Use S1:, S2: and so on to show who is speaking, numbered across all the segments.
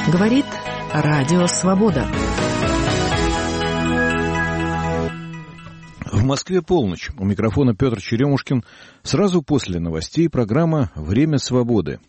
S1: Говорит Радио Свобода.
S2: В Москве полночь. У микрофона Петр Черемушкин. Сразу после новостей программа «Время свободы».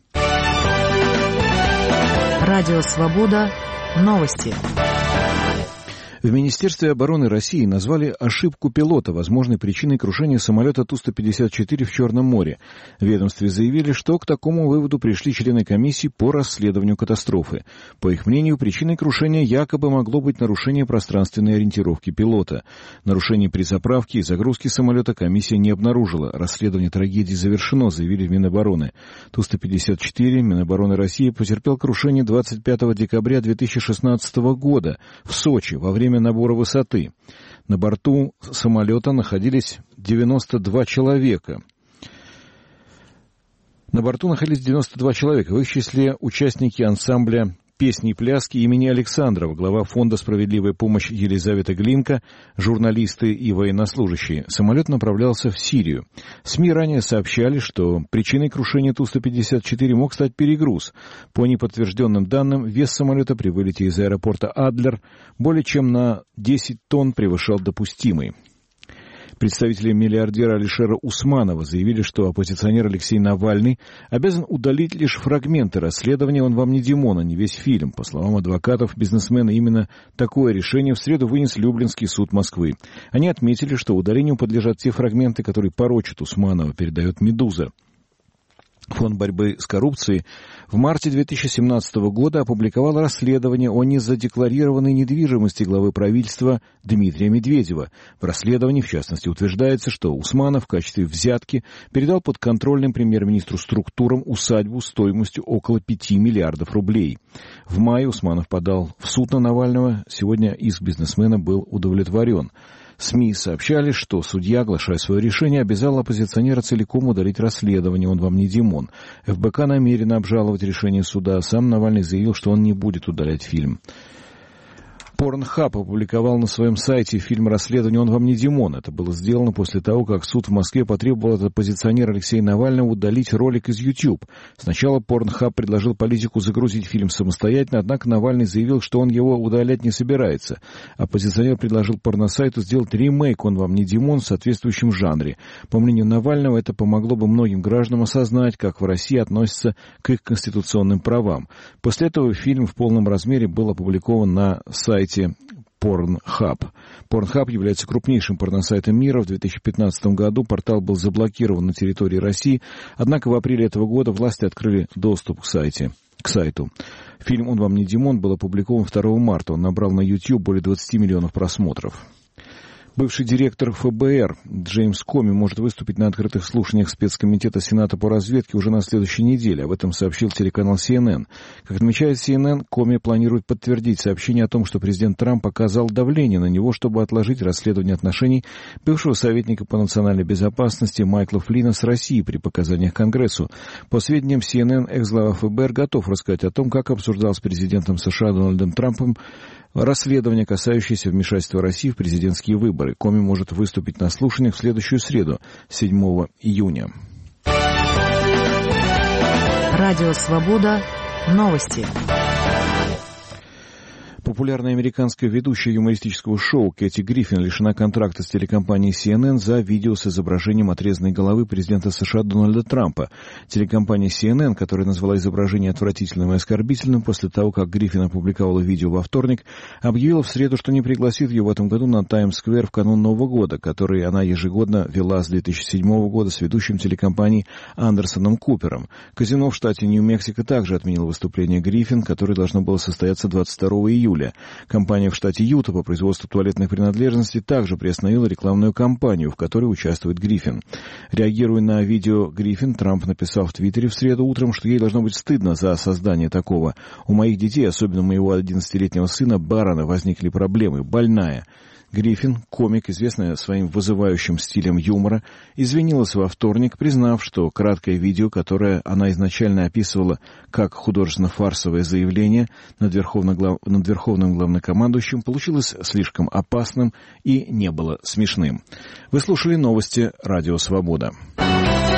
S1: Радио Свобода. Новости.
S2: В Министерстве обороны России назвали ошибку пилота возможной причиной крушения самолета Ту-154 в Черном море. В ведомстве заявили, что к такому выводу пришли члены комиссии по расследованию катастрофы. По их мнению, причиной крушения якобы могло быть нарушение пространственной ориентировки пилота. Нарушений при заправке и загрузке самолета комиссия не обнаружила. Расследование трагедии завершено, заявили в Минобороны. Ту-154 Минобороны России потерпел крушение 25 декабря 2016 года в Сочи во время набора высоты. На борту самолета находились 92 человека. В их числе участники ансамбля «Песни и пляски» имени Александрова, глава Фонда «Справедливая помощь» Елизавета Глинка, журналисты и военнослужащие. Самолет направлялся в Сирию. СМИ ранее сообщали, что причиной крушения Ту-154 мог стать перегруз. По неподтвержденным данным, вес самолета при вылете из аэропорта Адлер более чем на 10 тонн превышал допустимый. Представители миллиардера Алишера Усманова заявили, что оппозиционер Алексей Навальный обязан удалить лишь фрагменты расследования «Он вам не Димон», а не весь фильм. По словам адвокатов бизнесмена, именно такое решение в среду вынес Люблинский суд Москвы. Они отметили, что удалению подлежат те фрагменты, которые порочат Усманова, передает «Медуза». Фонд борьбы с коррупцией в марте 2017 года опубликовал расследование о незадекларированной недвижимости главы правительства Дмитрия Медведева. В расследовании, в частности, утверждается, что Усманов в качестве взятки передал подконтрольным премьер-министру структурам усадьбу стоимостью около 5 миллиардов рублей. В мае Усманов подал в суд на Навального. Сегодня иск бизнесмена был удовлетворен. СМИ сообщали, что судья, оглашая свое решение, обязал оппозиционера целиком удалить расследование «Он вам не Димон». ФБК намерена обжаловать решение суда. Сам Навальный заявил, что он не будет удалять фильм. Pornhub опубликовал на своем сайте фильм расследования «Он вам не Димон». Это было сделано после того, как суд в Москве потребовал от оппозиционера Алексея Навального удалить ролик из YouTube. Сначала Pornhub предложил политику загрузить фильм самостоятельно, однако Навальный заявил, что он его удалять не собирается. Оппозиционер предложил порносайту сделать ремейк «Он вам не Димон» в соответствующем жанре. По мнению Навального, это помогло бы многим гражданам осознать, как в России относятся к их конституционным правам. После этого фильм в полном размере был опубликован на сайте Pornhub. Pornhub является крупнейшим порносайтом мира. В 2015 году портал был заблокирован на территории России, однако в апреле этого года власти открыли доступ к сайту. Фильм «Он вам не Димон» был опубликован 2 марта. Он набрал на YouTube более 20 миллионов просмотров. Бывший директор ФБР Джеймс Коми может выступить на открытых слушаниях спецкомитета Сената по разведке уже на следующей неделе. Об этом сообщил телеканал CNN. Как отмечает CNN, Коми планирует подтвердить сообщение о том, что президент Трамп оказал давление на него, чтобы отложить расследование отношений бывшего советника по национальной безопасности Майкла Флинна с Россией при показаниях Конгрессу. По сведениям CNN, экс-глава ФБР готов рассказать о том, как обсуждал с президентом США Дональдом Трампом расследование, касающееся вмешательства России в президентские выборы. Коми может выступить на слушаниях в следующую среду, 7 июня.
S1: Радио Свобода. Новости.
S2: Популярная американская ведущая юмористического шоу Кэти Гриффин лишена контракта с телекомпанией CNN за видео с изображением отрезанной головы президента США Дональда Трампа. Телекомпания CNN, которая назвала изображение отвратительным и оскорбительным после того, как Гриффин опубликовала видео во вторник, объявила в среду, что не пригласит ее в этом году на Таймс-сквер в канун Нового года, который она ежегодно вела с 2007 года с ведущим телекомпании Андерсоном Купером. Казино в штате Нью-Мексико также отменило выступление Гриффин, которое должно было состояться 22 июля. Компания в штате Юта по производству туалетных принадлежностей также приостановила рекламную кампанию, в которой участвует Гриффин. Реагируя на видео Гриффин, Трамп написал в Твиттере в среду утром, что ей должно быть стыдно за создание такого. У моих детей, особенно моего 11-летнего сына Барона, возникли проблемы. Больная. Гриффин, комик, известная своим вызывающим стилем юмора, извинилась во вторник, признав, что краткое видео, которое она изначально описывала как художественно-фарсовое заявление над верховным главнокомандующим, получилось слишком опасным и не было смешным. Вы слушали новости «Радио Свобода».